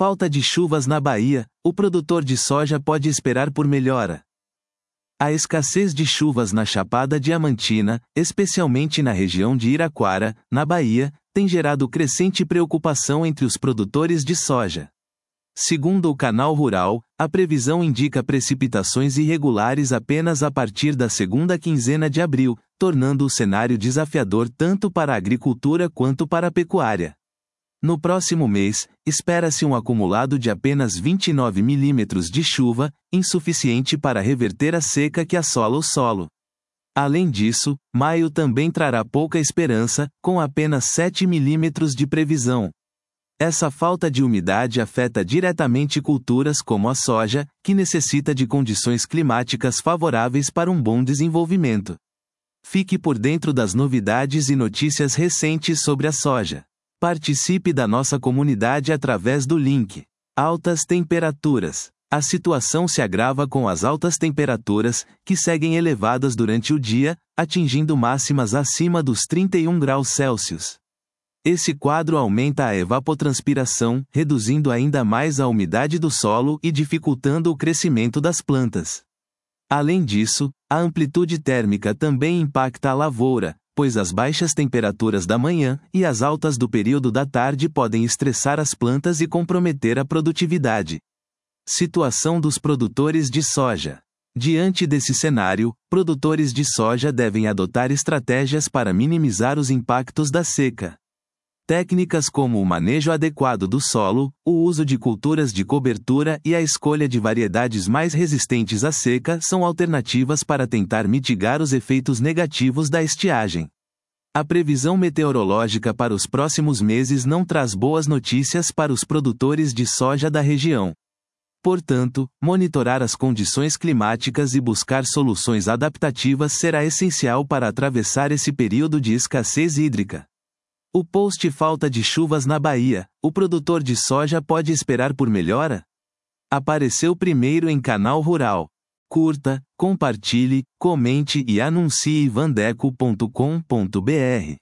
Falta de chuvas na Bahia, o produtor de soja pode esperar por melhora. A escassez de chuvas na Chapada Diamantina, especialmente na região de Iraquara, na Bahia, tem gerado crescente preocupação entre os produtores de soja. Segundo o Canal Rural, a previsão indica precipitações irregulares apenas a partir da segunda quinzena de abril, tornando o cenário desafiador tanto para a agricultura quanto para a pecuária. No próximo mês, espera-se um acumulado de apenas 29 milímetros de chuva, insuficiente para reverter a seca que assola o solo. Além disso, maio também trará pouca esperança, com apenas 7 milímetros de previsão. Essa falta de umidade afeta diretamente culturas como a soja, que necessita de condições climáticas favoráveis para um bom desenvolvimento. Fique por dentro das novidades e notícias recentes sobre a soja. Participe da nossa comunidade através do link. Altas temperaturas. A situação se agrava com as altas temperaturas, que seguem elevadas durante o dia, atingindo máximas acima dos 31 graus Celsius. Esse quadro aumenta a evapotranspiração, reduzindo ainda mais a umidade do solo e dificultando o crescimento das plantas. Além disso, a amplitude térmica também impacta a lavoura, pois as baixas temperaturas da manhã e as altas do período da tarde podem estressar as plantas e comprometer a produtividade. Situação dos produtores de soja. Diante desse cenário, produtores de soja devem adotar estratégias para minimizar os impactos da seca. Técnicas como o manejo adequado do solo, o uso de culturas de cobertura e a escolha de variedades mais resistentes à seca são alternativas para tentar mitigar os efeitos negativos da estiagem. A previsão meteorológica para os próximos meses não traz boas notícias para os produtores de soja da região. Portanto, monitorar as condições climáticas e buscar soluções adaptativas será essencial para atravessar esse período de escassez hídrica. O post Falta de chuvas na Bahia, o produtor de soja pode esperar por melhora? Apareceu primeiro em Canal Rural. Curta, compartilhe, comente e anuncie vandeco.com.br.